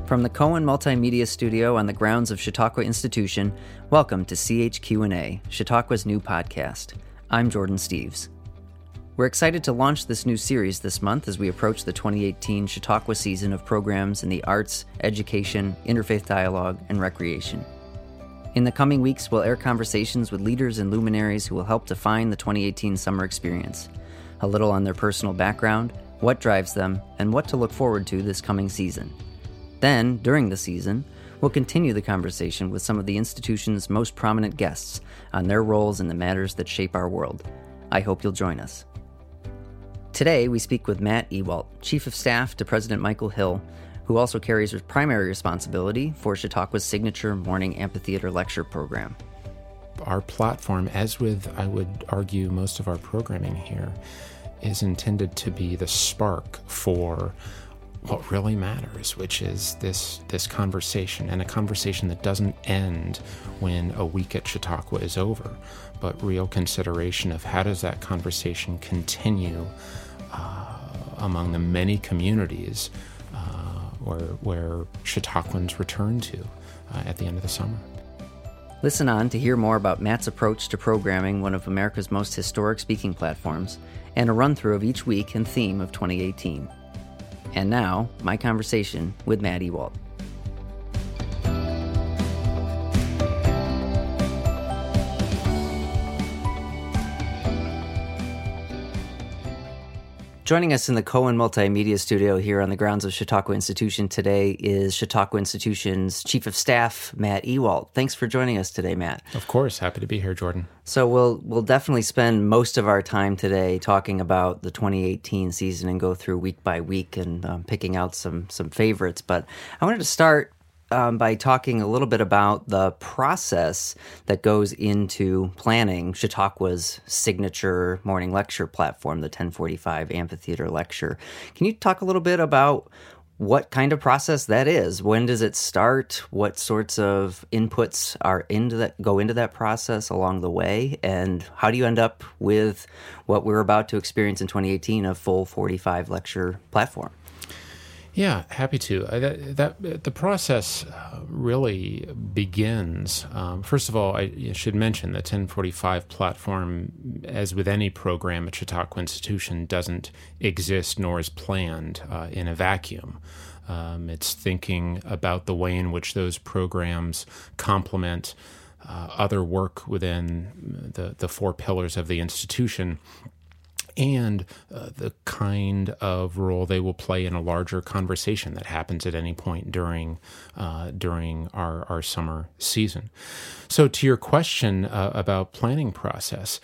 From the Cohen Multimedia Studio on the grounds of Chautauqua Institution, welcome to CHQ&A, Chautauqua's new podcast. I'm Jordan Steves. We're excited to launch this new series this month as we approach the 2018 Chautauqua season of programs in the arts, education, interfaith dialogue, and recreation. In the coming weeks, we'll air conversations with leaders and luminaries who will help define the 2018 summer experience, a little on their personal background, what drives them, and what to look forward to this coming season. Then, during the season, we'll continue the conversation with some of the institution's most prominent guests on their roles in the matters that shape our world. I hope you'll join us. Today, we speak with Matt Ewalt, Chief of Staff to President Michael Hill, who also carries primary responsibility for Chautauqua's signature morning amphitheater lecture program. Our platform, as with, I would argue, most of our programming here, is intended to be the spark for what really matters, which is this conversation, and a conversation that doesn't end when a week at Chautauqua is over, but real consideration of how does that conversation continue among the many communities where Chautauquans return to at the end of the summer. Listen on to hear more about Matt's approach to programming one of America's most historic speaking platforms, and a run-through of each week and theme of 2018. And now, my conversation with Matt Ewalt. Joining us in the Cohen Multimedia Studio here on the grounds of Chautauqua Institution today is Chautauqua Institution's Chief of Staff, Matt Ewalt. Thanks for joining us today, Matt. Of course. Happy to be here, Jordan. So we'll definitely spend most of our time today talking about the 2018 season and go through week by week and picking out some favorites. But I wanted to start by talking a little bit about the process that goes into planning Chautauqua's signature morning lecture platform, the 1045 Amphitheater Lecture. Can you talk a little bit about what kind of process that is? When does it start? What sorts of inputs go into that process along the way? And how do you end up with what we're about to experience in 2018, a full 45 lecture platform? Yeah, happy to. The process really begins. First of all, I should mention the 1045 platform, as with any program at Chautauqua Institution, doesn't exist nor is planned in a vacuum. It's thinking about the way in which those programs complement other work within the four pillars of the institution, and the kind of role they will play in a larger conversation that happens at any point during our summer season. So to your question about planning process,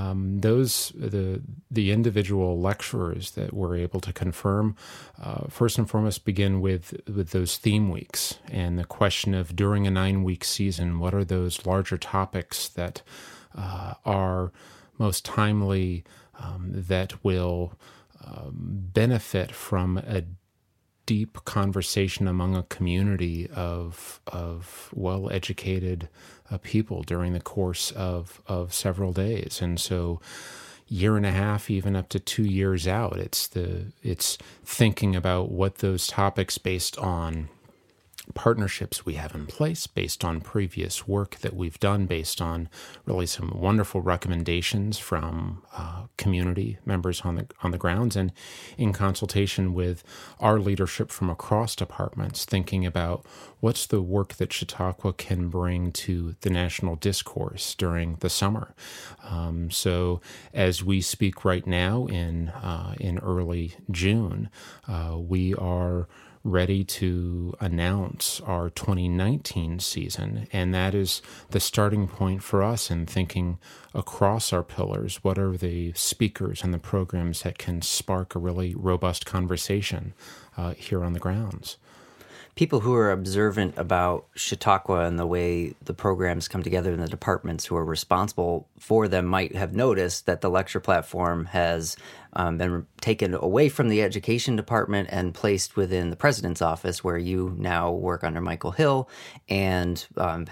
the individual lecturers that we're able to confirm, first and foremost begin with those theme weeks, and the question of during a 9-week season, what are those larger topics that are most timely, that will benefit from a deep conversation among a community of well-educated people during the course of several days. And so year and a half, even up to 2 years out, it's thinking about what those topics based on partnerships we have in place, based on previous work that we've done, based on really some wonderful recommendations from community members on the grounds, and in consultation with our leadership from across departments, thinking about what's the work that Chautauqua can bring to the national discourse during the summer. So as we speak right now in early June, we are ready to announce our 2019 season, and that is the starting point for us in thinking across our pillars. What are the speakers and the programs that can spark a really robust conversation here on the grounds? People who are observant about Chautauqua and the way the programs come together in the departments who are responsible for them might have noticed that the lecture platform has been taken away from the education department and placed within the president's office, where you now work under Michael Hill and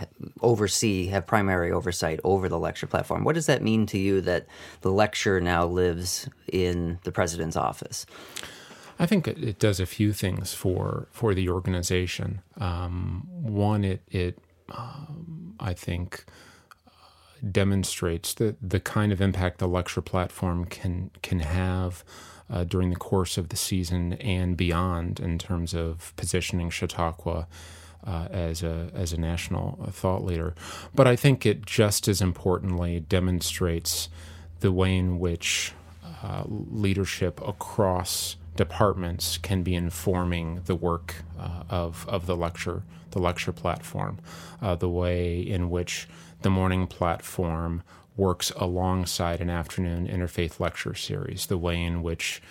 have primary oversight over the lecture platform. What does that mean to you that the lecture now lives in the president's office? I think it does a few things for the organization. One, it I think demonstrates the kind of impact the lecture platform can have during the course of the season and beyond in terms of positioning Chautauqua as a national thought leader. But I think it just as importantly demonstrates the way in which leadership across departments can be informing the work of the lecture platform, the way in which the morning platform works alongside an afternoon interfaith lecture series, the way in which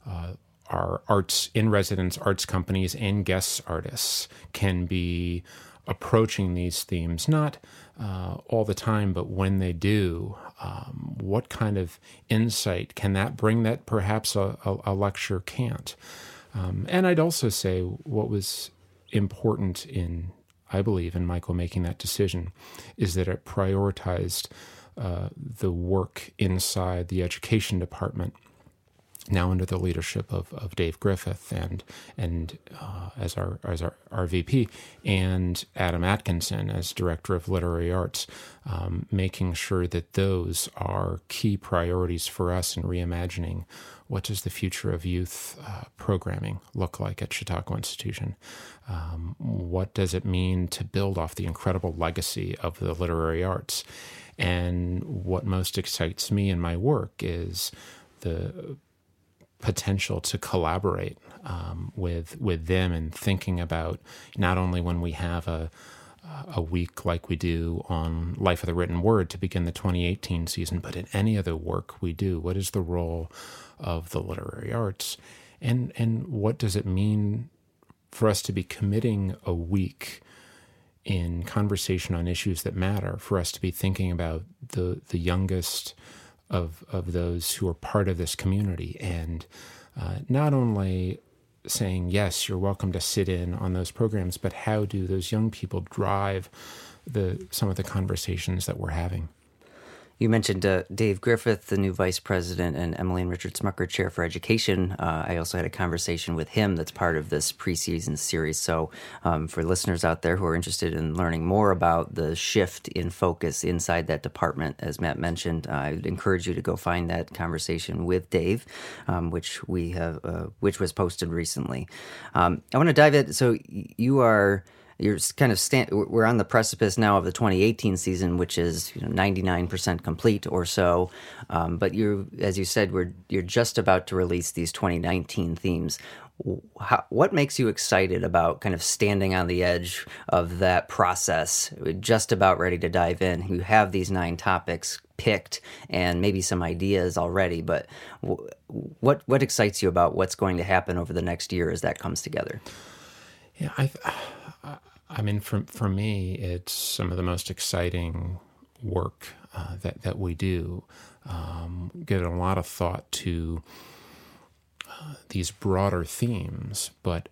our arts in residence arts companies and guest artists can be approaching these themes, not all the time, but when they do, what kind of insight can that bring that perhaps a lecture can't? And I'd also say what was important I believe, in Michael making that decision, is that it prioritized the work inside the education department, now under the leadership of Dave Griffith and as our VP, and Adam Atkinson as Director of Literary Arts, making sure that those are key priorities for us in reimagining what does the future of youth programming look like at Chautauqua Institution. What does it mean to build off the incredible legacy of the literary arts? And what most excites me in my work is the potential to collaborate with them in thinking about not only when we have a week like we do on Life of the Written Word to begin the 2018 season, but in any other work we do, what is the role of the literary arts? And what does it mean for us to be committing a week in conversation on issues that matter, for us to be thinking about the youngest of those who are part of this community, and not only saying, yes, you're welcome to sit in on those programs, but how do those young people drive some of the conversations that we're having? You mentioned Dave Griffith, the new vice president, and Emmeline Richard Smucker, chair for education. I also had a conversation with him that's part of this preseason series. So for listeners out there who are interested in learning more about the shift in focus inside that department, as Matt mentioned, I'd encourage you to go find that conversation with Dave, which was posted recently. I want to dive in. So you're kind of we're on the precipice now of the 2018 season, which is 99% complete or so. But as you said, you're just about to release these 2019 themes. What makes you excited about kind of standing on the edge of that process, just about ready to dive in? You have these 9 topics picked and maybe some ideas already, but what excites you about what's going to happen over the next year as that comes together? Yeah, I mean, for me, it's some of the most exciting work that we do. Given a lot of thought to these broader themes, but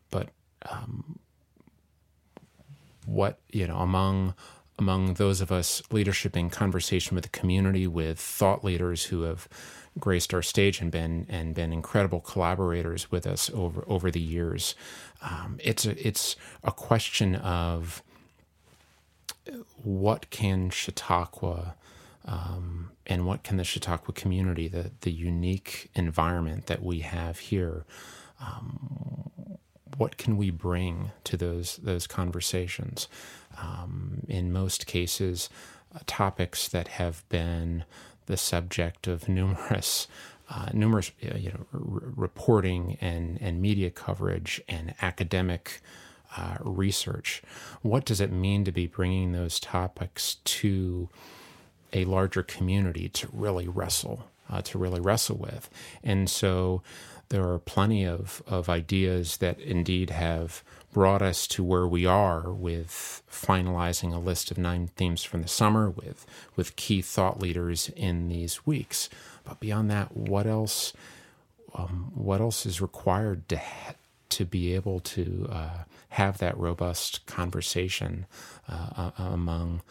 what among those of us leadership in conversation with the community, with thought leaders who have graced our stage and been incredible collaborators with us over the years. It's a question of what can Chautauqua and what can the Chautauqua community, the unique environment that we have here, what can we bring to those conversations? In most cases, topics that have been the subject of numerous reporting and media coverage and academic research. What does it mean to be bringing those topics to a larger community to really wrestle with? And so there are plenty of ideas that indeed have brought us to where we are with finalizing a list of 9 themes from the summer with key thought leaders in these weeks. But beyond that, what else is required to be able to have that robust conversation among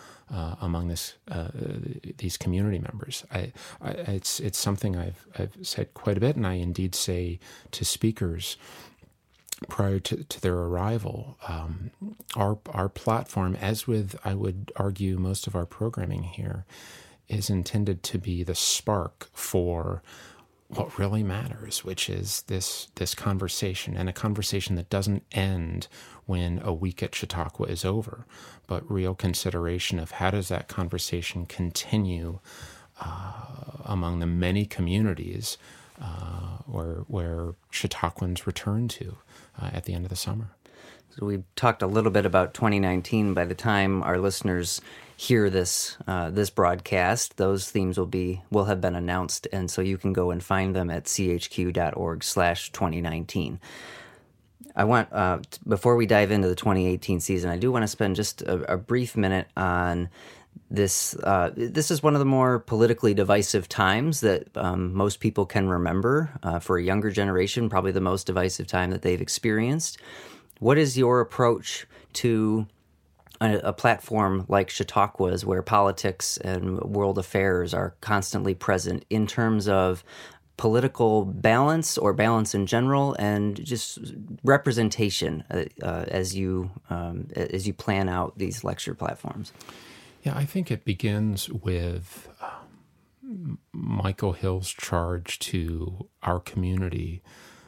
these community members. It's something I've said quite a bit, and I indeed say to speakers prior to their arrival. Our platform, as with, I would argue, most of our programming here, is intended to be the spark for what really matters, which is this conversation, and a conversation that doesn't end when a week at Chautauqua is over, but real consideration of how does that conversation continue among the many communities where Chautauquans return to at the end of the summer. So we've talked a little bit about 2019. By the time our listeners hear this broadcast, those themes will have been announced, and so you can go and find them at chq.org/2019. I want, before we dive into the 2018 season, I do want to spend just a brief minute on this. This is one of the more politically divisive times that most people can remember. For a younger generation, probably the most divisive time that they've experienced. What is your approach to a platform like Chautauqua's, where politics and world affairs are constantly present, in terms of political balance or balance in general, and just representation as you plan out these lecture platforms? Yeah, I think it begins with Michael Hill's charge to our community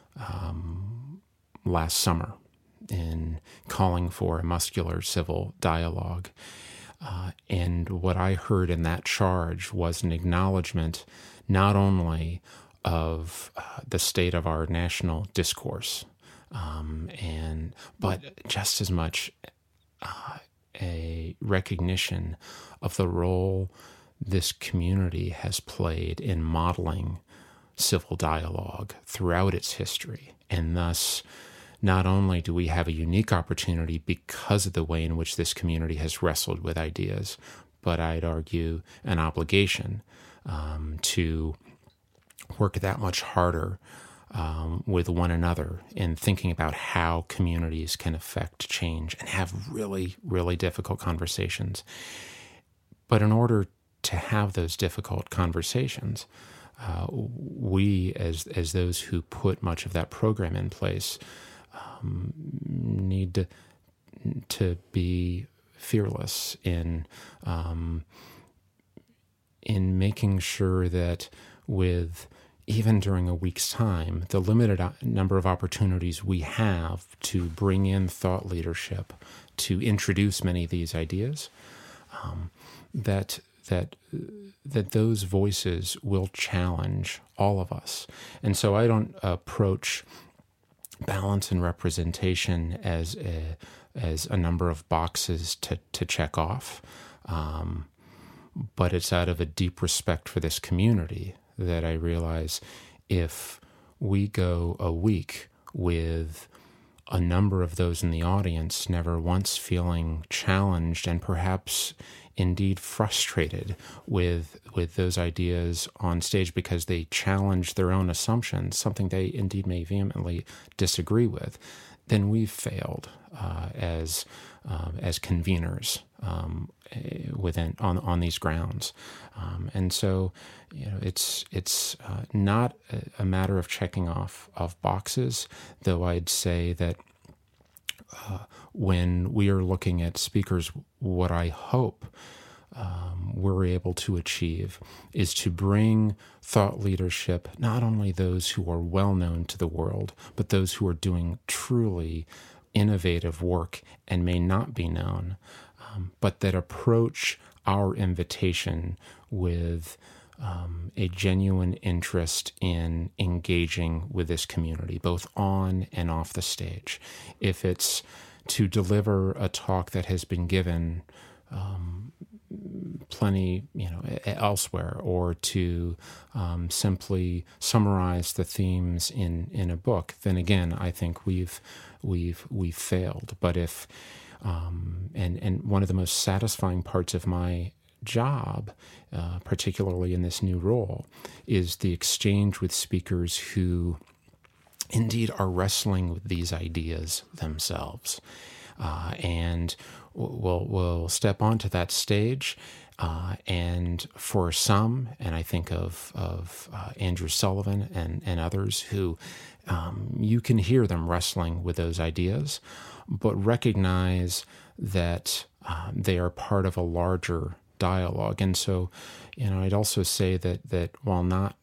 last summer in calling for a muscular civil dialogue. And what I heard in that charge was an acknowledgement not only of the state of our national discourse, but just as much a recognition of the role this community has played in modeling civil dialogue throughout its history. And thus, not only do we have a unique opportunity because of the way in which this community has wrestled with ideas, but I'd argue an obligation to work that much harder with one another in thinking about how communities can affect change and have really, really difficult conversations. But in order to have those difficult conversations, we, as those who put much of that program in place, need to be fearless in making sure that even during a week's time, the limited number of opportunities we have to bring in thought leadership, to introduce many of these ideas, that those voices will challenge all of us. And so I don't approach balance and representation as a number of boxes to check off, but it's out of a deep respect for this community that I realize if we go a week with a number of those in the audience never once feeling challenged and perhaps indeed frustrated with those ideas on stage because they challenge their own assumptions, something they indeed may vehemently disagree with, then we've failed as conveners on these grounds. And so, it's not a matter of checking off boxes, though I'd say that when we are looking at speakers, what I hope we're able to achieve is to bring thought leadership, not only those who are well known to the world, but those who are doing truly innovative work and may not be known, but that approach our invitation with a genuine interest in engaging with this community, both on and off the stage. If it's to deliver a talk that has been given plenty, elsewhere, or to simply summarize the themes in a book, then again, I think we've failed. But if and one of the most satisfying parts of my job, particularly in this new role, is the exchange with speakers who indeed are wrestling with these ideas themselves. And we'll step onto that stage. And for some, and I think of Andrew Sullivan and others who you can hear them wrestling with those ideas, but recognize that they are part of a larger dialogue. And so, I'd also say that while not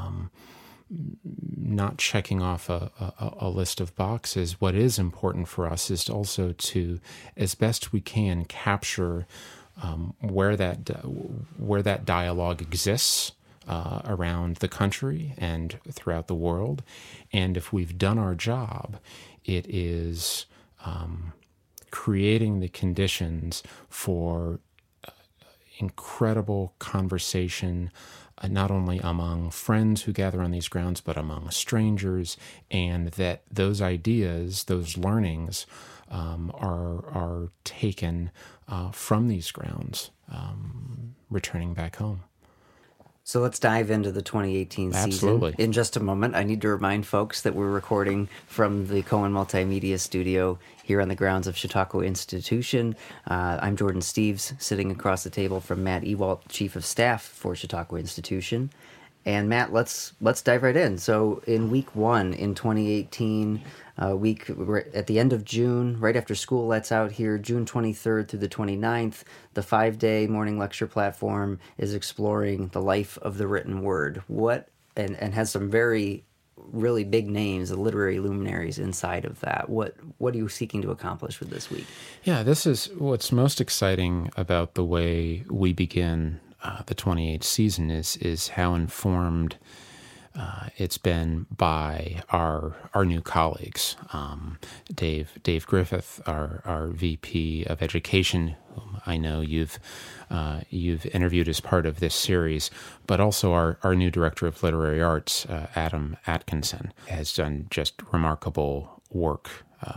checking off a list of boxes, what is important for us is also to, as best we can, capture where that dialogue exists around the country and throughout the world. And if we've done our job, it is creating the conditions for incredible conversation, not only among friends who gather on these grounds, but among strangers, and that those ideas, those learnings, are taken from these grounds, returning back home. So let's dive into the 2018 Absolutely. season in just a moment. I need to remind folks that we're recording from the Cohen Multimedia Studio here on the grounds of Chautauqua Institution. I'm Jordan Steeves, sitting across the table from Matt Ewalt, Chief of Staff for Chautauqua Institution. And Matt, let's dive right in. So in week one in 2018, we're at the end of June, right after school lets out here, June 23rd through the 29th, the 5-day morning lecture platform is exploring the life of the written word. And has some really big names, the literary luminaries inside of that. What are you seeking to accomplish with this week? Yeah, this is what's most exciting about the way we begin the 28th season is how informed it's been by our new colleagues. Dave Griffith, our VP of Education, whom I know you've interviewed as part of this series, but also our new Director of Literary Arts, Adam Atkinson, has done just remarkable work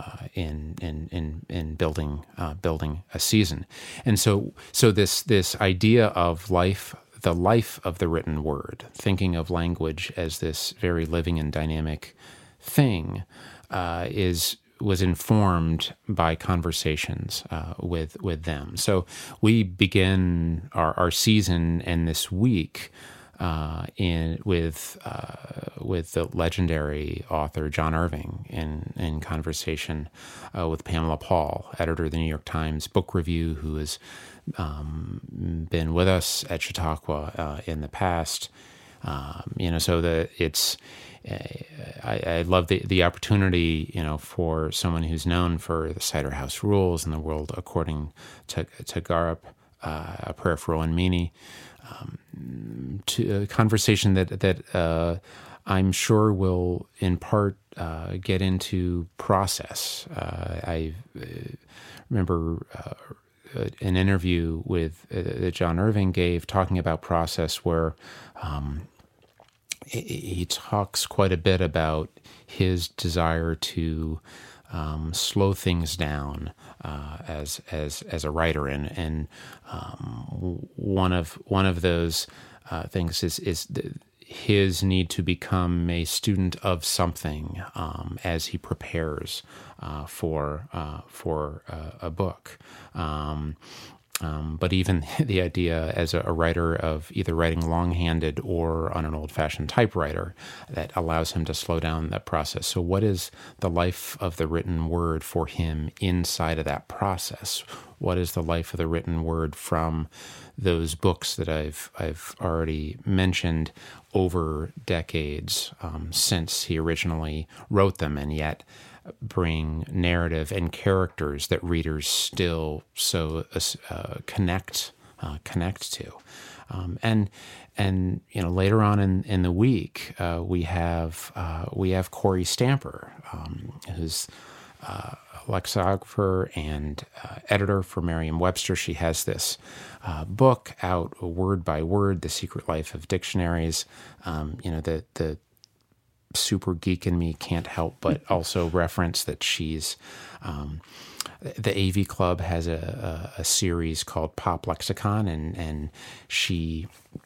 in building a season. And so this idea of the life of the written word, thinking of language as this very living and dynamic thing, was informed by conversations with them. So we begin our season and this week with the legendary author John Irving in conversation with Pamela Paul, editor of the New York Times Book Review, who has been with us at Chautauqua in the past. So I love the opportunity, for someone who's known for the Cider House Rules and the World According to Garup, A Prayer for Owen Meany, to a conversation that I'm sure will in part get into process. I remember an interview that John Irving gave talking about process, where he talks quite a bit about his desire to slow things down as a writer, and one of those things is his need to become a student of something as he prepares for a book. But even the idea as a writer of either writing longhanded or on an old-fashioned typewriter, that allows him to slow down that process. So what is the life of the written word for him inside of that process? What is the life of the written word from those books that I've already mentioned over decades since he originally wrote them, and yet bring narrative and characters that readers still so connect to, and later on in the week we have Corey Stamper, who's a lexicographer and editor for Merriam-Webster. She has this book out, Word by Word: The Secret Life of Dictionaries. The super geek in me can't help but also reference that she's the AV Club has a series called Pop Lexicon, and she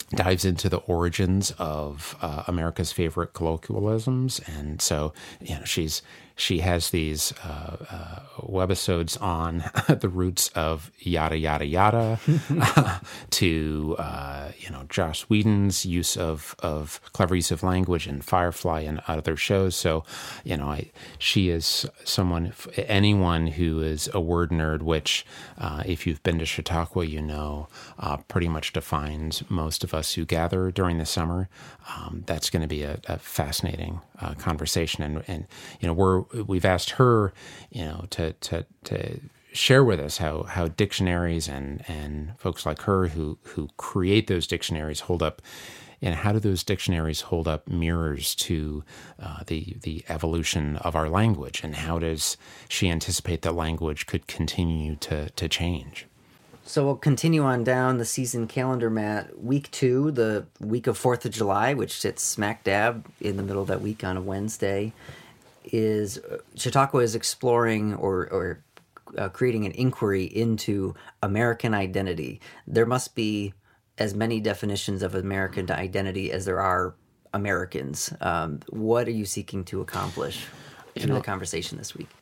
dives into the origins of America's favorite colloquialisms, and so she has these webisodes on the roots of yada yada yada to Joss Whedon's use of clever use of language in Firefly and other shows. So she is anyone who is a word nerd, which if you've been to Chautauqua, pretty much defines most of us who gather during the summer. That's going to be a fascinating conversation, and we've asked her, to share with us how dictionaries and folks like her who create those dictionaries hold up, and how do those dictionaries hold up mirrors to the evolution of our language, and how does she anticipate that language could continue to change? So we'll continue on down the season calendar, Matt. Week 2, the week of 4th of July, which sits smack dab in the middle of that week on a Wednesday, is Chautauqua is exploring or creating an inquiry into American identity. There must be as many definitions of American identity as there are Americans. What are you seeking to accomplish in the conversation this week?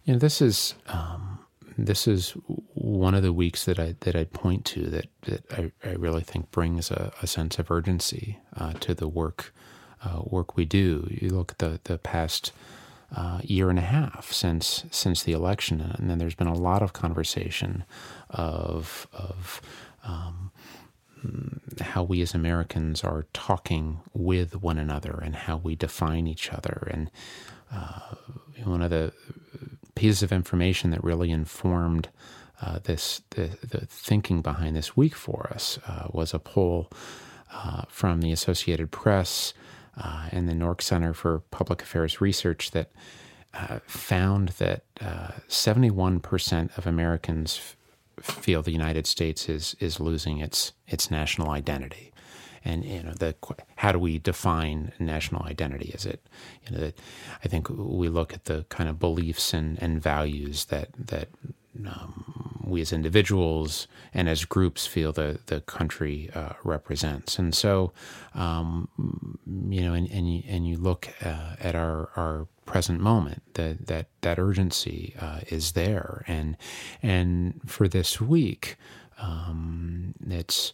This is one of the weeks that I'd point to that I really think brings a sense of urgency to the work we do. You look at the past year and a half since the election, and then there's been a lot of conversation of how we as Americans are talking with one another and how we define each other. And one of the pieces of information that really informed the thinking behind this week for us was a poll from the Associated Press and the NORC Center for Public Affairs Research that found that 71% of Americans feel the United States is losing its national identity. And how do we define national identity? Is it I think we look at the kind of beliefs and values that we as individuals and as groups feel the country represents. And so and you look at our present moment, that urgency is there, and for this week, it's.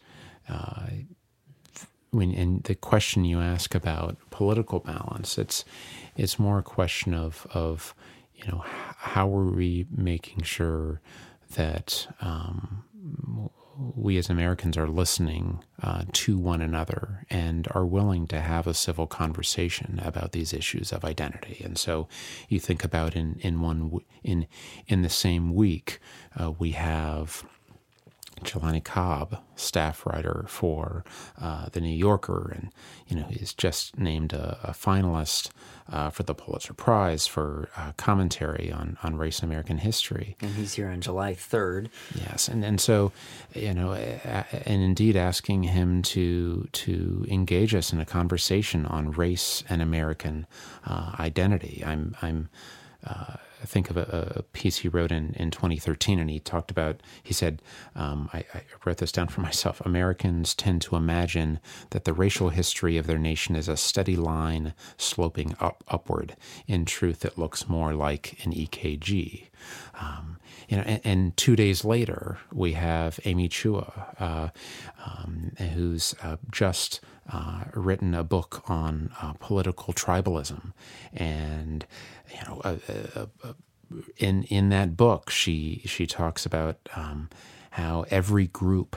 And the question you ask about political balance, it's more a question of how are we making sure that we as Americans are listening to one another and are willing to have a civil conversation about these issues of identity. And so you think about in the same week, we have Jelani Cobb, staff writer for The New Yorker, and he's just named a finalist for the Pulitzer Prize for commentary on race and American history. And he's here on July 3rd. Yes, and so and indeed asking him to engage us in a conversation on race and American identity. I think of a piece he wrote in 2013, and he said, I wrote this down for myself, Americans tend to imagine that the racial history of their nation is a steady line sloping upward. In truth, it looks more like an EKG. And 2 days later, we have Amy Chua, who's just written a book on political tribalism, and in that book, she talks about how every group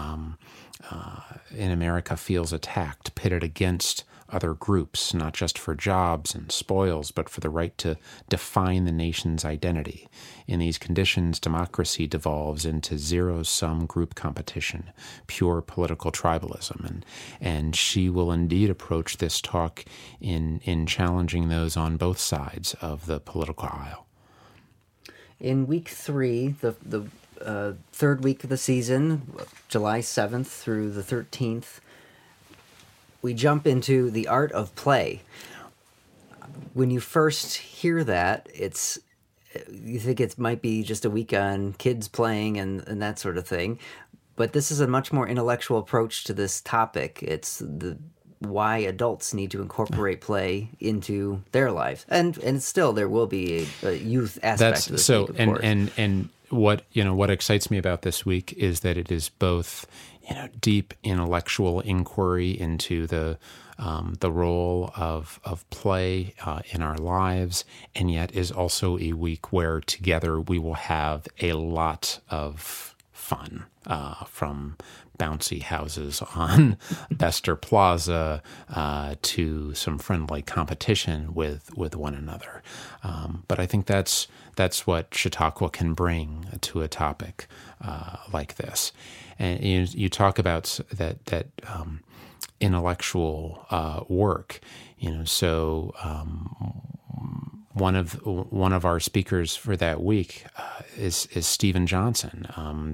in America feels attacked, pitted against other groups, not just for jobs and spoils, but for the right to define the nation's identity. In these conditions, democracy devolves into zero-sum group competition, pure political tribalism. And she will indeed approach this talk in challenging those on both sides of the political aisle. In week 3, the third week of the season, July 7th through the 13th, we jump into the art of play. When you first hear that, you think it might be just a week on kids playing and that sort of thing. But this is a much more intellectual approach to this topic. It's why adults need to incorporate play into their lives, and still there will be a youth aspect to this week, of course. And what excites me about this week is that it is both deep intellectual inquiry into the role of play in our lives, and yet is also a week where together we will have a lot of fun, from bouncy houses on Bester Plaza to some friendly competition with one another. But I think that's what Chautauqua can bring to a topic like this. And you talk about that intellectual work. So one of our speakers for that week is Steven Johnson.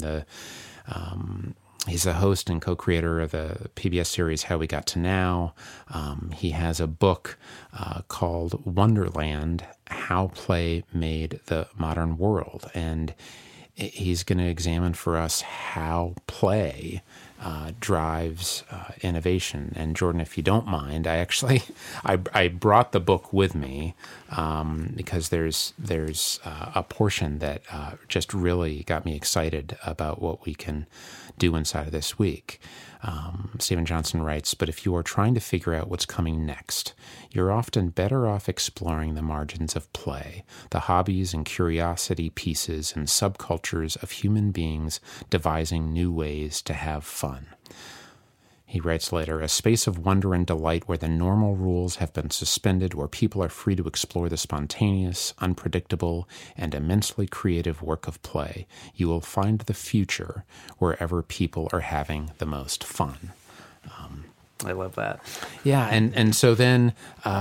He's the host and co-creator of the PBS series How We Got to Now. He has a book called Wonderland: How Play Made the Modern World. And he's going to examine for us how play drives innovation. And Jordan, if you don't mind, I brought the book with me because there's a portion that just really got me excited about what we can do inside of this week. Steven Johnson writes, "But if you are trying to figure out what's coming next, you're often better off exploring the margins of play, the hobbies and curiosity pieces and subcultures of human beings devising new ways to have fun." He writes later, "A space of wonder and delight where the normal rules have been suspended, where people are free to explore the spontaneous, unpredictable, and immensely creative work of play. You will find the future wherever people are having the most fun." I love that. Yeah, and so then,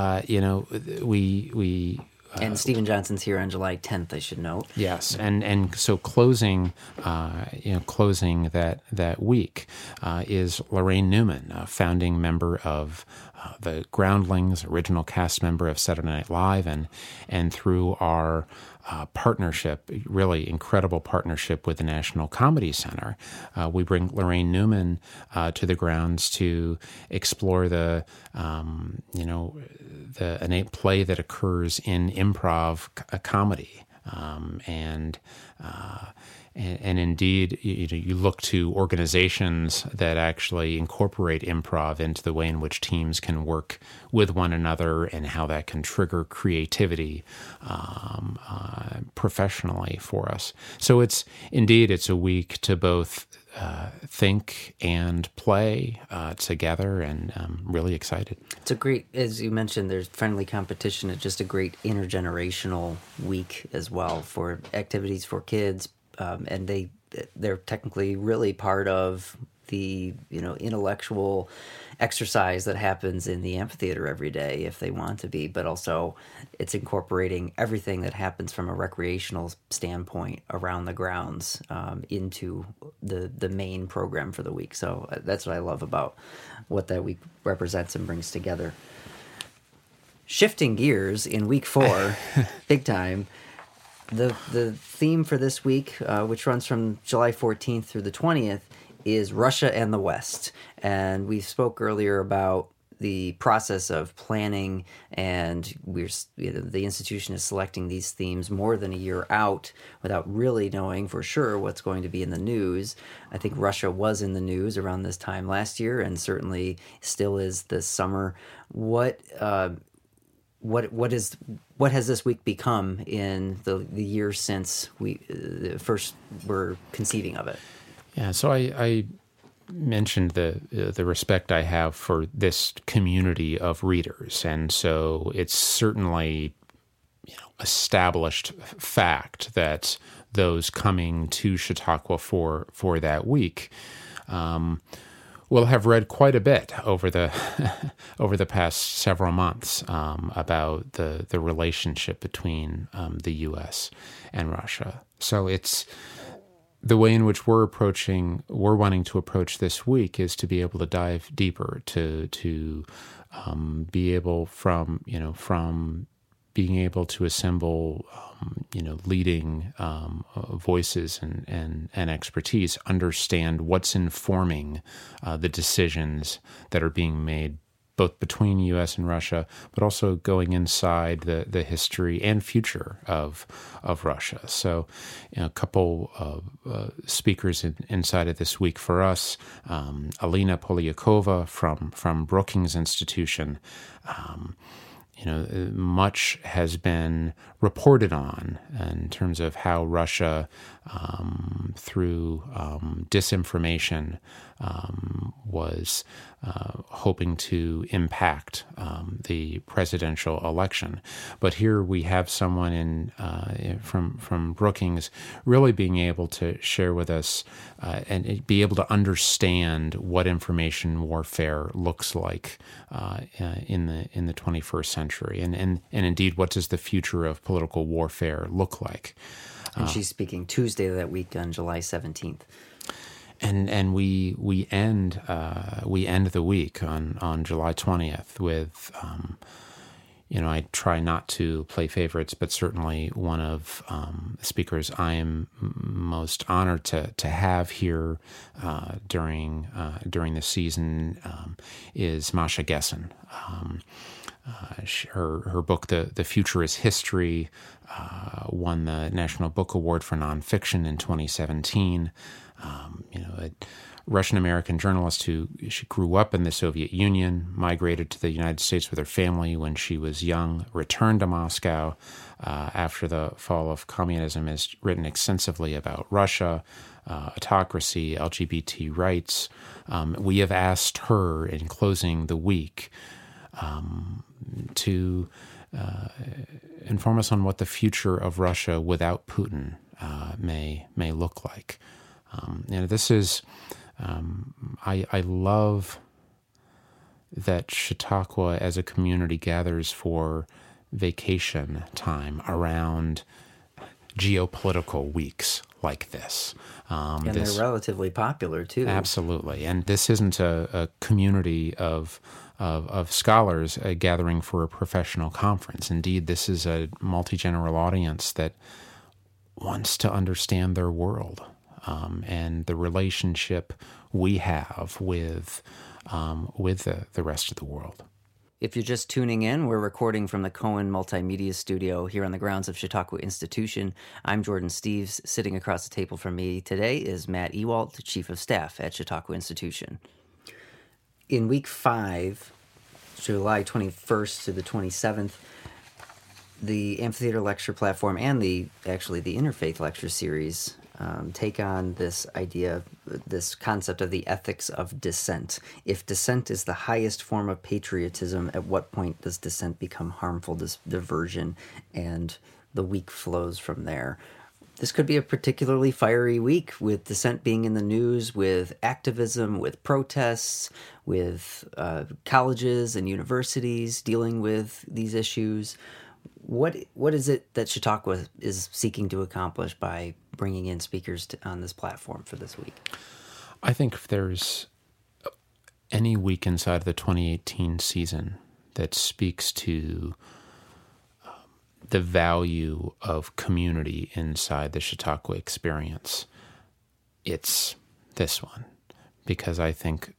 we and Steven Johnson's here on July 10th, I should note. Yes, and so closing that week is Laraine Newman, a founding member of the Groundlings, original cast member of Saturday Night Live, and through our partnership, really incredible partnership with the National Comedy Center, we bring Laraine Newman to the grounds to explore the innate play that occurs in improv comedy, and indeed, you look to organizations that actually incorporate improv into the way in which teams can work with one another and how that can trigger creativity professionally for us. So it's a week to both think and play together, and I'm really excited. It's a great, as you mentioned, there's friendly competition. It's just a great intergenerational week as well for activities for kids. And they're technically really part of the intellectual exercise that happens in the amphitheater every day if they want to be, but also it's incorporating everything that happens from a recreational standpoint around the grounds into the main program for the week. So that's what I love about what that week represents and brings together. Shifting gears in week 4, big time. The theme for this week, which runs from July 14th through the 20th, is Russia and the West. And we spoke earlier about the process of planning, and the institution is selecting these themes more than a year out without really knowing for sure what's going to be in the news. I think Russia was in the news around this time last year, and certainly still is this summer. What has this week become in the year since we first were conceiving of it? Yeah, so I mentioned the respect I have for this community of readers, and so it's certainly established fact that those coming to Chautauqua for that week will have read quite a bit over the past several months about the relationship between the U.S. and Russia. So it's the way in which we're wanting to approach this week is to be able to dive deeper, to be able from being able to assemble, leading voices and expertise, understand what's informing the decisions that are being made both between U.S. and Russia, but also going inside the history and future of Russia. So, a couple of speakers inside of this week for us, Alina Polyakova from Brookings Institution. Much has been reported on in terms of how Russia, through disinformation, was hoping to impact the presidential election. But here we have someone from Brookings really being able to share with us and be able to understand what information warfare looks like in the 21st century, and indeed, what does the future of political warfare look like? And she's speaking Tuesday of that week on July 17th. And we end the week on July 20th with I try not to play favorites, but certainly one of speakers I am most honored to have here during the season is Masha Gessen. Her book, The Future is History, won the National Book Award for Nonfiction in 2017. A Russian-American journalist she grew up in the Soviet Union, migrated to the United States with her family when she was young, returned to Moscow after the fall of communism, has written extensively about Russia, autocracy, LGBT rights. We have asked her in closing the week to inform us on what the future of Russia without Putin may look like. This is I love that Chautauqua as a community gathers for vacation time around geopolitical weeks like this. And they're relatively popular, too. Absolutely. And this isn't a community of scholars gathering for a professional conference. Indeed, this is a multi-general audience that wants to understand their world and the relationship we have with the rest of the world. If you're just tuning in, we're recording from the Cohen Multimedia Studio here on the grounds of Chautauqua Institution. I'm Jordan Steeves. Sitting across the table from me today is Matt Ewalt, Chief of Staff at Chautauqua Institution. In week 5, July 21st to the 27th, the Amphitheater Lecture Platform and the Interfaith Lecture Series take on this idea, this concept of the ethics of dissent. If dissent is the highest form of patriotism, at what point does dissent become harmful diversion? And the week flows from there. This could be a particularly fiery week, with dissent being in the news, with activism, with protests, with colleges and universities dealing with these issues. What is it that Chautauqua is seeking to accomplish by bringing in speakers on this platform for this week? I think if there's any week inside of the 2018 season that speaks to the value of community inside the Chautauqua experience, it's this one. Because I think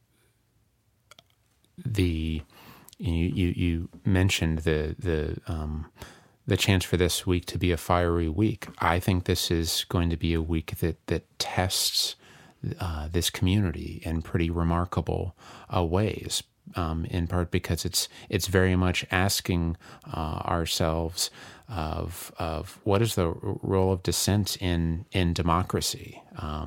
you mentioned the chance for this week to be a fiery week. I think this is going to be a week that tests this community in pretty remarkable ways. In part because it's very much asking ourselves of what is the role of dissent in democracy.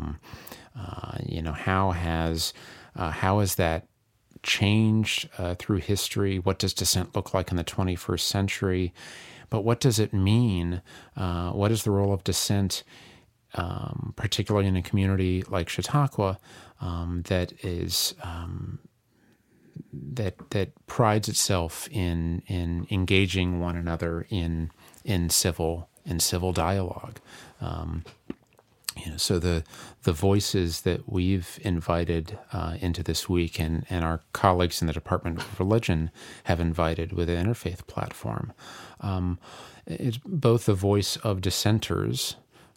How has that changed through history? What does dissent look like in the 21st century? But what does it mean? What is the role of dissent, particularly in a community like Chautauqua, that is that prides itself in engaging one another in civil dialogue? So the voices that we've invited into this week, and our colleagues in the Department of Religion have invited with the Interfaith platform, it's both the voice of dissenters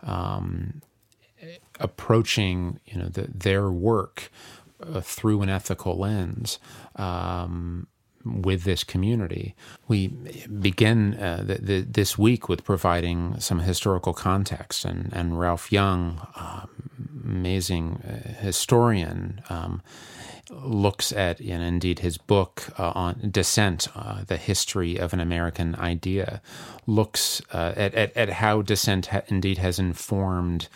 approaching their work through an ethical lens with this community. We begin this week with providing some historical context, and Ralph Young, amazing historian, looks at, and indeed his book on dissent, the history of an American idea, looks at how dissent indeed has informed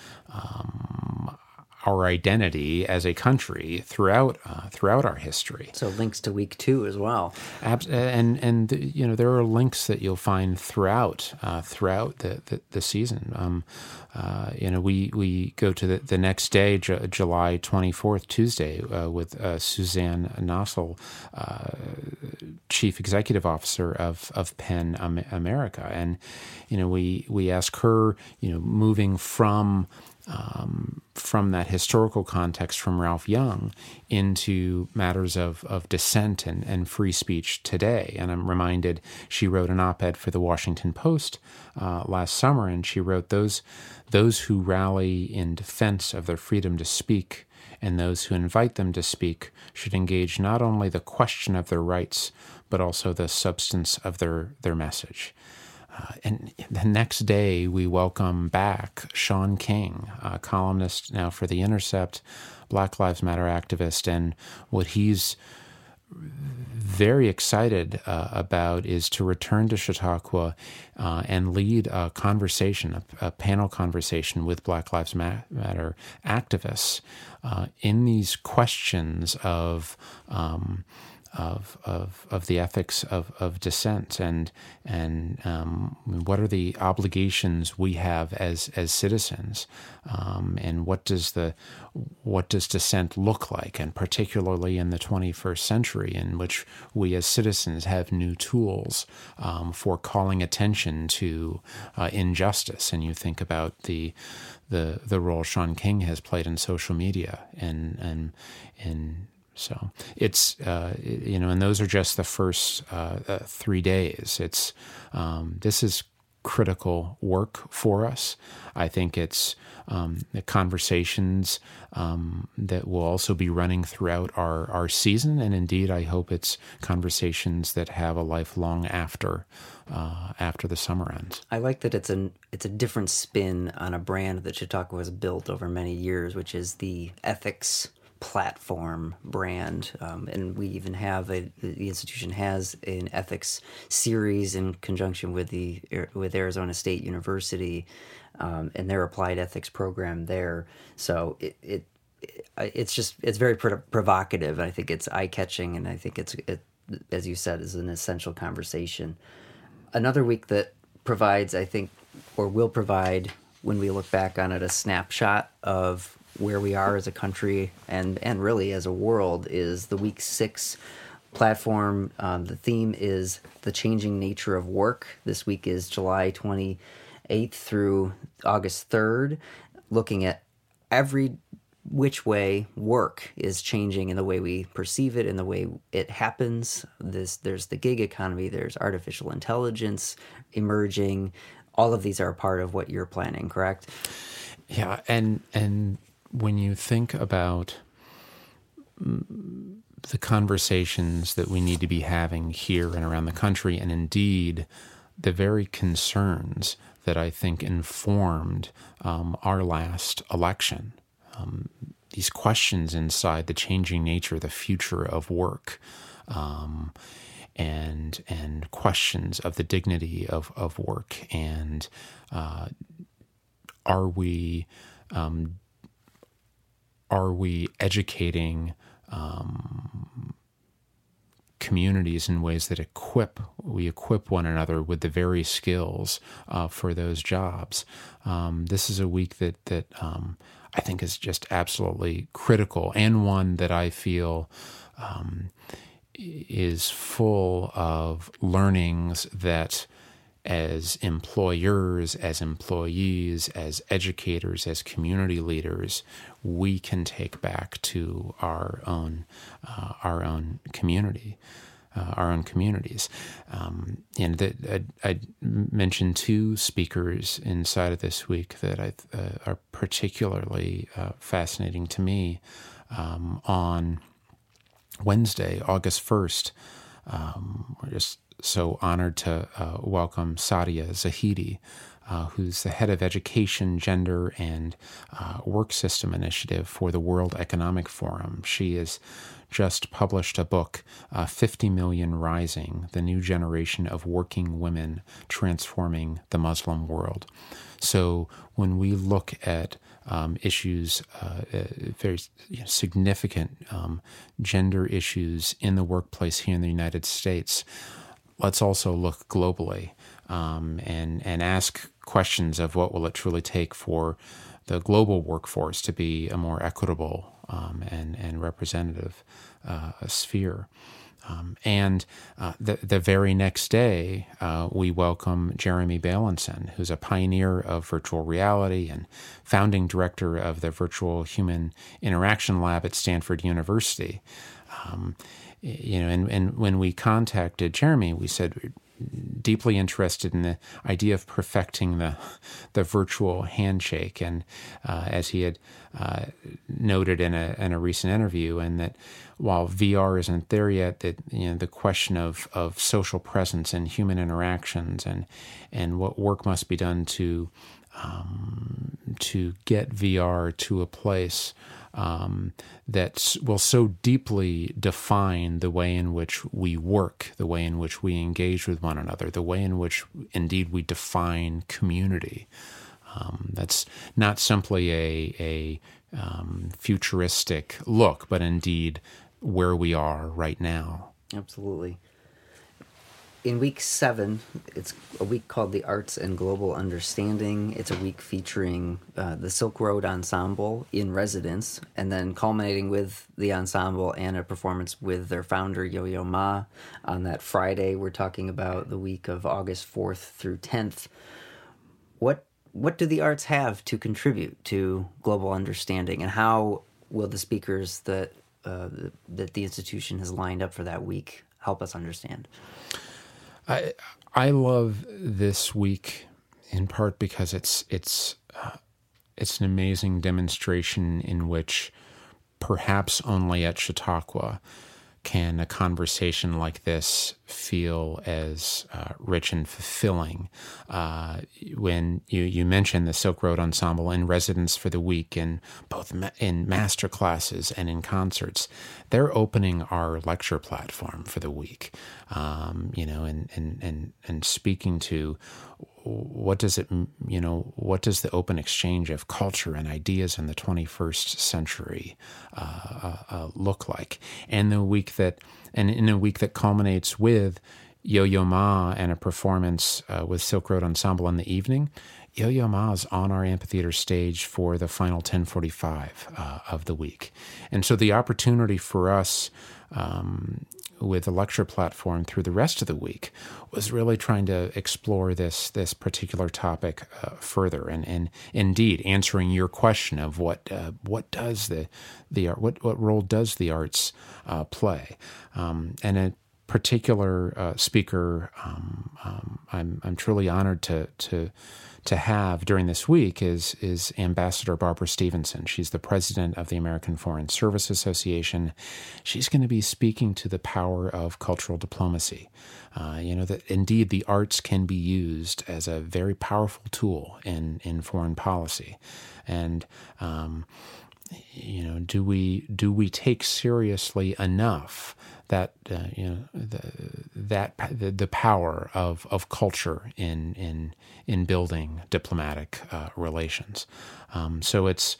our identity as a country throughout our history. So links to week 2 as well. And there are links that you'll find throughout the season. We go to the next day, July 24th, Tuesday, with Suzanne Nossel, Chief Executive Officer of PEN America, and we ask her, moving from that historical context from Ralph Young into matters of dissent and free speech today. And I'm reminded she wrote an op-ed for the Washington Post last summer, and she wrote, those who rally in defense of their freedom to speak and those who invite them to speak should engage not only the question of their rights, but also the substance of their message. And the next day, we welcome back Shaun King, a columnist now for The Intercept, Black Lives Matter activist, and what he's very excited about is to return to Chautauqua and lead a conversation, a panel conversation with Black Lives Matter activists in these questions of the ethics of dissent and what are the obligations we have as citizens, and what does dissent look like, and particularly in the 21st century, in which we as citizens have new tools for calling attention to injustice. And you think about the role Shaun King has played in social media and so it's, and those are just the first 3 days. This is critical work for us. I think it's the conversations that will also be running throughout our season. And indeed, I hope it's conversations that have a lifelong after the summer ends. I like that it's a different spin on a brand that Chautauqua has built over many years, which is the ethics platform brand, and we even have the institution has an ethics series in conjunction with Arizona State University, and their applied ethics program there. So it's very provocative. I think it's eye catching, and I think it, as you said, is an essential conversation. Another week that provides, I think, or will provide, when we look back on it, a snapshot of where we are as a country and really as a world, is the week 6 platform. The theme is the changing nature of work. This week is July 28th through August 3rd, looking at every which way work is changing in the way we perceive it, in the way it happens. There's the gig economy, there's artificial intelligence emerging. All of these are a part of what you're planning, correct? Yeah, and when you think about the conversations that we need to be having here and around the country, and indeed the very concerns that I think informed our last election, these questions inside the changing nature, the future of work, and questions of the dignity of work, and are we educating communities in ways that we equip one another with the very skills for those jobs? This is a week that I think is just absolutely critical, and one that I feel is full of learnings that as employers, as employees, as educators, as community leaders, we can take back to our own community. Our own communities. I mentioned two speakers inside of this week that are particularly fascinating to me. On Wednesday, August 1st, we're just so honored to welcome Sadia Zahidi, who's the head of Education, Gender, and Work System Initiative for the World Economic Forum. She has just published a book, 50 Million Rising, The New Generation of Working Women Transforming the Muslim World. So when we look at issues, very significant gender issues in the workplace here in the United States, let's also look globally and ask questions of what will it truly take for the global workforce to be a more equitable and representative sphere. The very next day, we welcome Jeremy Bailenson, who's a pioneer of virtual reality and founding director of the Virtual Human Interaction Lab at Stanford University. And when we contacted Jeremy, we said we're deeply interested in the idea of perfecting the virtual handshake, and as he had noted in a recent interview, and that while VR isn't there yet, that the question of social presence and human interactions and what work must be done to get VR to a place that will so deeply define the way in which we work, the way in which we engage with one another, the way in which indeed we define community. That's not simply a futuristic look, but indeed where we are right now. Absolutely. In week 7, it's a week called The Arts and Global Understanding. It's a week featuring the Silk Road Ensemble in residence, and then culminating with the ensemble and a performance with their founder, Yo-Yo Ma. On that Friday, we're talking about the week of August 4th through 10th. What do the arts have to contribute to global understanding, and how will the speakers that the institution has lined up for that week help us understand? I love this week in part because it's an amazing demonstration in which perhaps only at Chautauqua can a conversation like this feel as rich and fulfilling. When you mentioned the Silk Road Ensemble in residence for the week, in both in master classes and in concerts, they're opening our lecture platform for the week, and speaking to what does the open exchange of culture and ideas in the 21st century look like? And in a week that culminates with Yo-Yo Ma and a performance with Silk Road Ensemble in the evening, Yo-Yo Ma is on our amphitheater stage for the final 1045 of the week. And so the opportunity for us with the lecture platform through the rest of the week was really trying to explore this particular topic further, and indeed answering your question of what does what role does the arts play, and a particular speaker I'm truly honored to have during this week is Ambassador Barbara Stevenson. She's the president of the American Foreign Service Association. She's going to be speaking to the power of cultural diplomacy. That indeed the arts can be used as a very powerful tool in foreign policy. And do we take seriously enough that the power of culture in building diplomatic relations? So it's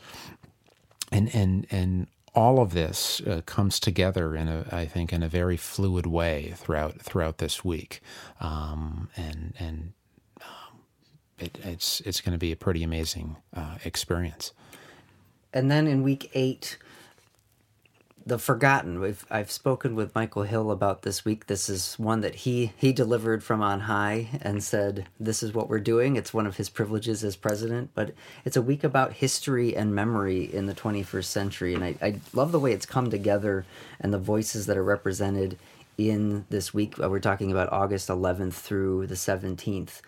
and all of this comes together I think in a very fluid way throughout this week, it's going to be a pretty amazing experience. And then in week 8, The Forgotten. I've spoken with Michael Hill about this week. This is one that he delivered from on high and said, this is what we're doing. It's one of his privileges as president, but it's a week about history and memory in the 21st century. And I love the way it's come together and the voices that are represented in this week. We're talking about August 11th through the 17th.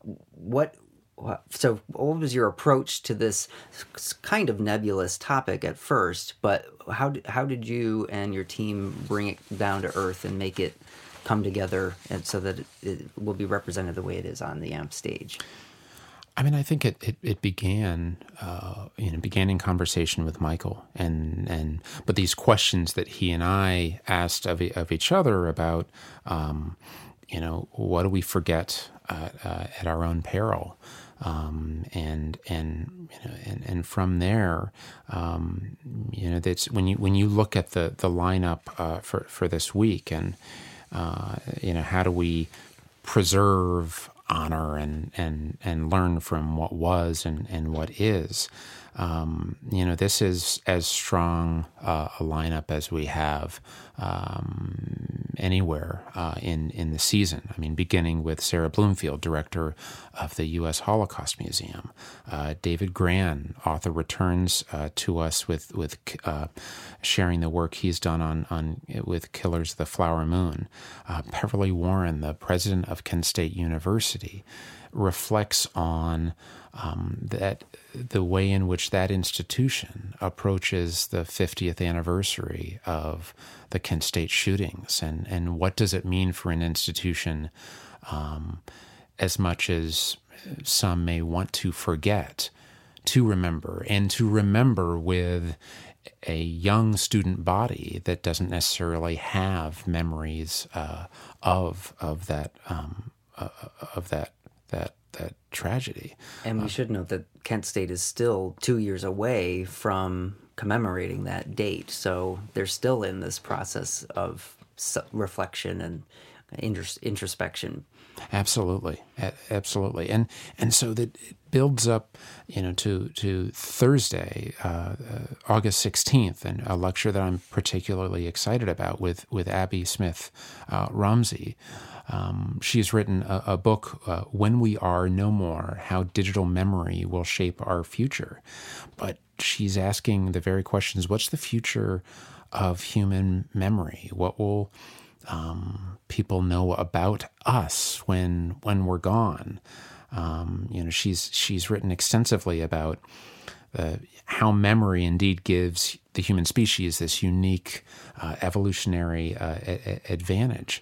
So what was your approach to this kind of nebulous topic at first, but how did you and your team bring it down to earth and make it come together and so that it will be represented the way it is on the AMP stage? I mean, I think it began, began in conversation with Michael, but these questions that he and I asked of each other about, what do we forget at our own peril? And from there, that's when you look at the lineup for this week, and how do we preserve honor and learn from what was and what is. This is as strong a lineup as we have anywhere in the season. I mean, beginning with Sarah Bloomfield, director of the U.S. Holocaust Museum. David Grann, author, returns to us with sharing the work he's done with Killers of the Flower Moon. Beverly Warren, the president of Kent State University, reflects on that the way in which that institution approaches the 50th anniversary of the Kent State shootings, and what does it mean for an institution, as much as some may want to forget, to remember, and to remember with a young student body that doesn't necessarily have memories of that tragedy. And we should note that Kent State is still 2 years away from commemorating that date, so they're still in this process of reflection and introspection. Absolutely, and so that it builds up, to Thursday, August 16th, and a lecture that I'm particularly excited about with Abby Smith Rumsey. She's written a book, When We Are No More, How Digital Memory Will Shape Our Future. But she's asking the very questions: what's the future of human memory? What will people know about us when we're gone? She's written extensively about how memory indeed gives the human species this unique evolutionary advantage.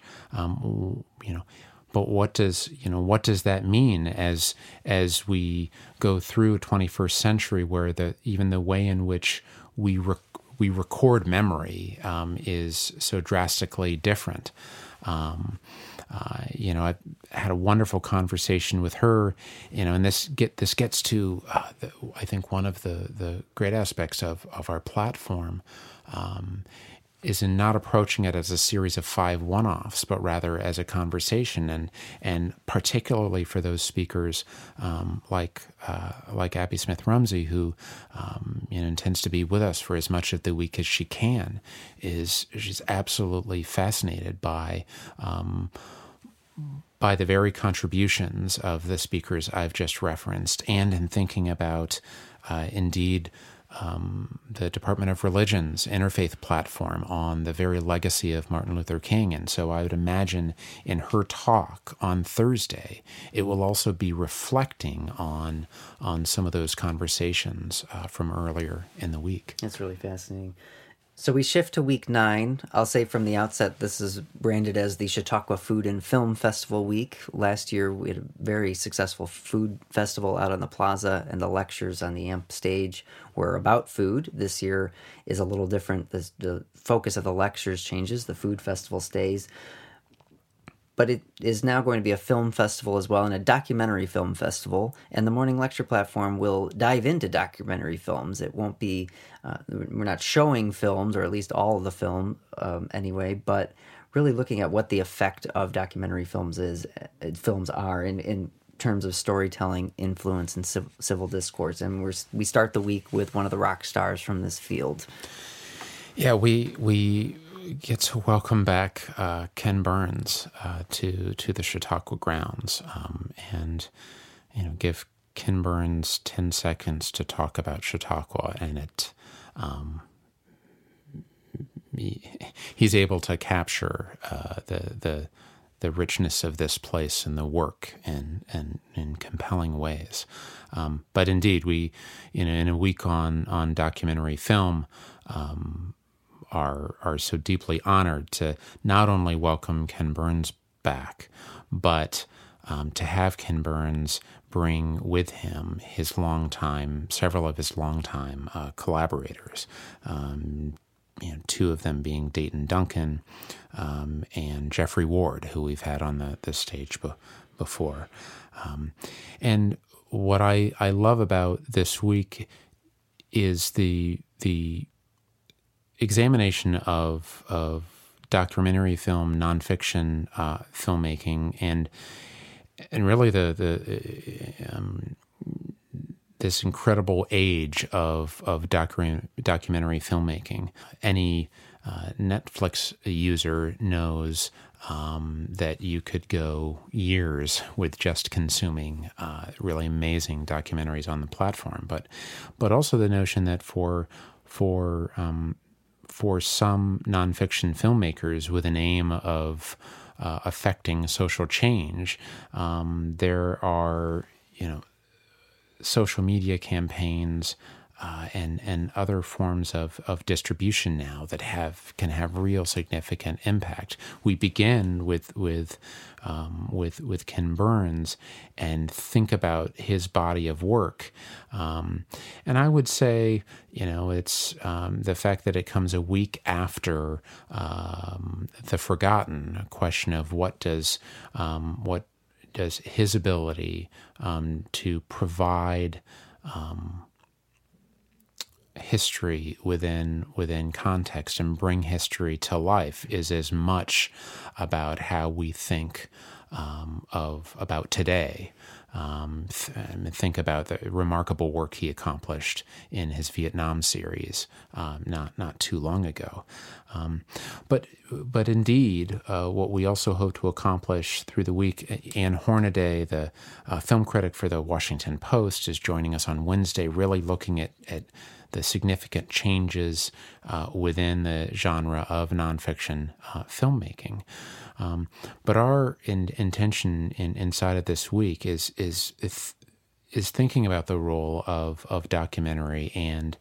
But what does that mean as we go through a 21st century where even the way in which we record memory is so drastically different? I had a wonderful conversation with her, and this gets to I think one of the great aspects of our platform is in not approaching it as a series of 5 one-offs, but rather as a conversation, and particularly for those speakers like Abby Smith Rumsey, who intends to be with us for as much of the week as she can. She's absolutely fascinated by the very contributions of the speakers I've just referenced, and in thinking about indeed the Department of Religion's interfaith platform on the very legacy of Martin Luther King. And so I would imagine in her talk on Thursday, it will also be reflecting on some of those conversations from earlier in the week. That's really fascinating. So we shift to week 9. I'll say from the outset, this is branded as the Chautauqua Food and Film Festival week. Last year, we had a very successful food festival out on the plaza, and the lectures on the AMP stage were about food. This year is a little different. The focus of the lectures changes. The food festival stays. But it is now going to be a film festival as well, and a documentary film festival. And the morning lecture platform will dive into documentary films. It won't be, we're not showing films, or at least all of the film anyway, but really looking at what the effect of documentary films are in terms of storytelling, influence, and civil discourse. And we start the week with one of the rock stars from this field. Yeah, we get to welcome back Ken Burns to the Chautauqua grounds, and give Ken Burns 10 seconds to talk about Chautauqua, and he's able to capture the richness of this place and the work in compelling ways. But indeed, we in a week on documentary film. Are so deeply honored to not only welcome Ken Burns back, but to have Ken Burns bring with him several of his longtime collaborators. Two of them being Dayton Duncan and Jeffrey Ward, who we've had on the stage before. And what I love about this week is the examination of documentary film, nonfiction filmmaking, and really this incredible age of documentary filmmaking. Any Netflix user knows that you could go years with just consuming really amazing documentaries on the platform, but also the notion that for some nonfiction filmmakers with an aim of affecting social change, there are social media campaigns and other forms of distribution now that can have real significant impact. We begin with Ken Burns and think about his body of work, and I would say it's the fact that it comes a week after The Forgotten, a question of what does his ability to provide history within context and bring history to life is as much about how we think about today. Think about the remarkable work he accomplished in his Vietnam series not too long ago. But indeed, what we also hope to accomplish through the week, Ann Hornaday, the film critic for the Washington Post, is joining us on Wednesday, really looking at the significant changes within the genre of nonfiction filmmaking. But our intention inside of this week is thinking about the role of documentary and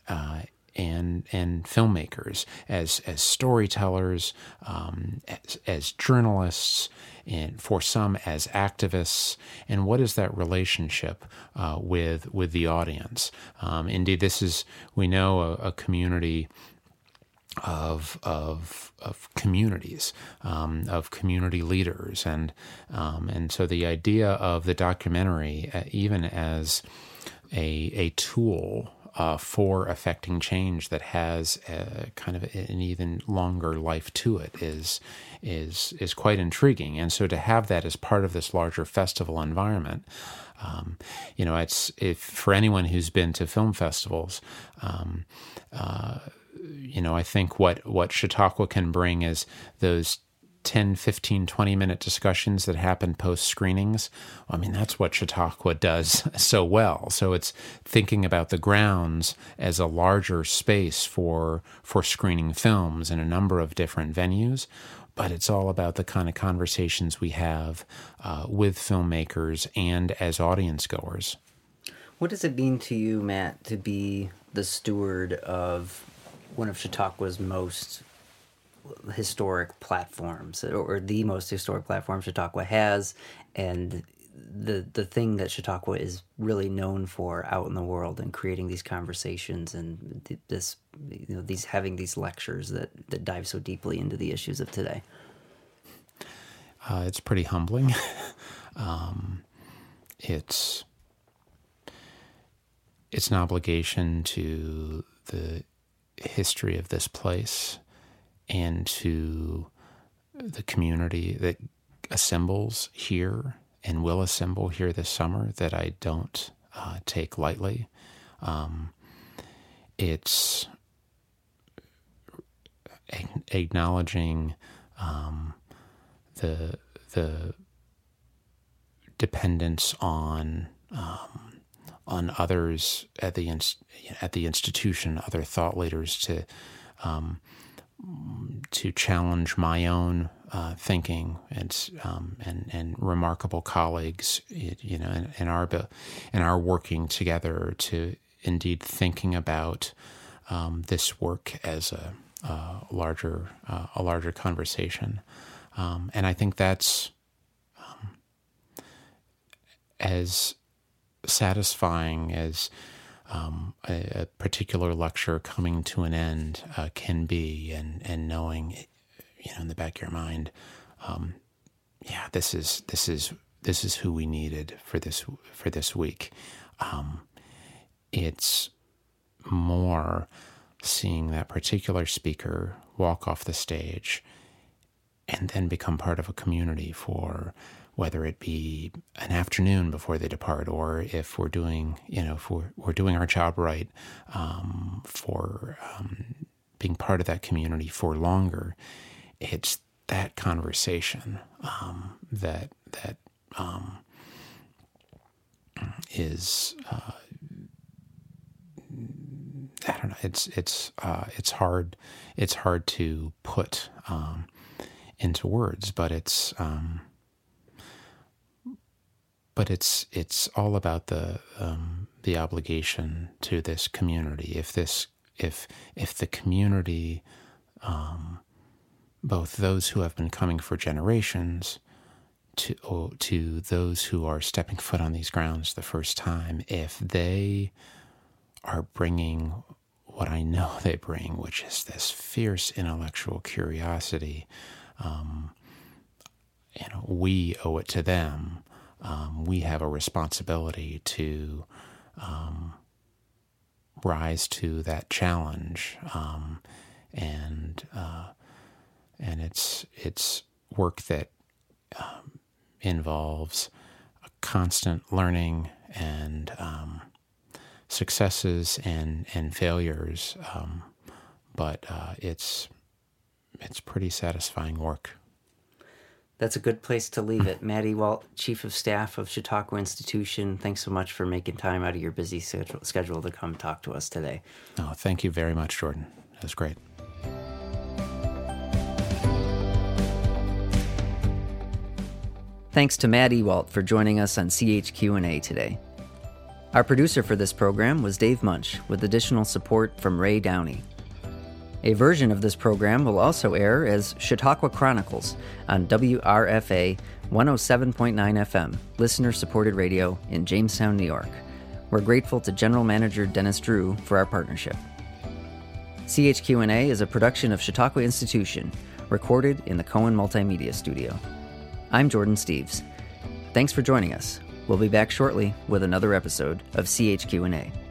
filmmakers as storytellers, as journalists, and for some as activists, and what is that relationship with the audience? Indeed, this is, we know, a community of communities, of community leaders, and so the idea of the documentary, even as a tool for affecting change that has kind of an even longer life to it, is quite intriguing. And so to have that as part of this larger festival environment, it's, if for anyone who's been to film festivals, I think what Chautauqua can bring is those 10, 15, 20-minute discussions that happen post-screenings. I mean, that's what Chautauqua does so well. So it's thinking about the grounds as a larger space for screening films in a number of different venues, but it's all about the kind of conversations we have with filmmakers and as audience goers. What does it mean to you, Matt, to be the steward of one of Chautauqua's most historic platforms, or the most historic platform Chautauqua has, and the thing that Chautauqua is really known for out in the world, and creating these conversations and these having these lectures that dive so deeply into the issues of today? It's pretty humbling. It's an obligation to the history of this place and to the community that assembles here and will assemble here this summer that I don't take lightly. It's acknowledging the dependence on others at the institution, other thought leaders to challenge my own thinking, and remarkable colleagues, in our working together to indeed thinking about this work as a larger conversation, and I think that's as satisfying as a particular lecture coming to an end can be, and knowing, in the back of your mind, this is who we needed for this week. It's more seeing that particular speaker walk off the stage and then become part of a community for, whether it be an afternoon before they depart, or if we're doing, if we're doing our job right, for being part of that community for longer. It's that conversation that is I don't know. It's hard to put into words, but it's all about the obligation to this community. If the community, both those who have been coming for generations to those who are stepping foot on these grounds the first time, if they are bringing what I know they bring, which is this fierce intellectual curiosity, we owe it to them. We have a responsibility to rise to that challenge, and it's work that involves a constant learning and successes and failures, but it's pretty satisfying work. That's a good place to leave it. Matt Ewalt, Chief of Staff of Chautauqua Institution, thanks so much for making time out of your busy schedule to come talk to us today. Oh, thank you very much, Jordan. It was great. Thanks to Matt Ewalt for joining us on CHQ&A today. Our producer for this program was Dave Munch, with additional support from Ray Downey. A version of this program will also air as Chautauqua Chronicles on WRFA 107.9 FM, listener-supported radio in Jamestown, New York. We're grateful to General Manager Dennis Drew for our partnership. CHQ&A is a production of Chautauqua Institution, recorded in the Cohen Multimedia Studio. I'm Jordan Steves. Thanks for joining us. We'll be back shortly with another episode of CHQ&A.